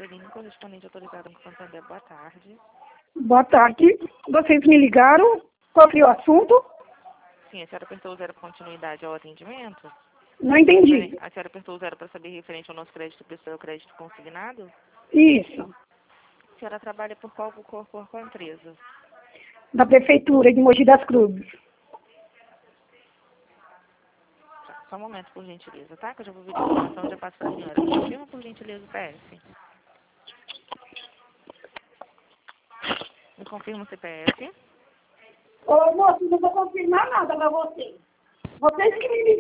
Caroline, correspondente autorizada no Santander. Boa tarde. Boa tarde. Vocês me ligaram? Qual foi o assunto? Sim, a senhora apertou o 0 para continuidade ao atendimento? Não entendi. A senhora apertou o 0 para saber referente ao nosso crédito pessoal, crédito consignado? Isso. A senhora trabalha por qual empresa? Da Prefeitura de Mogi das Cruzes. Tá, só um momento, por gentileza, tá? Que eu já vou ver a informação e já passo para a senhora. Confirma, por gentileza, o CPF. Me confirma o CPF. Ô, moço, não vou confirmar nada pra você. Vocês que me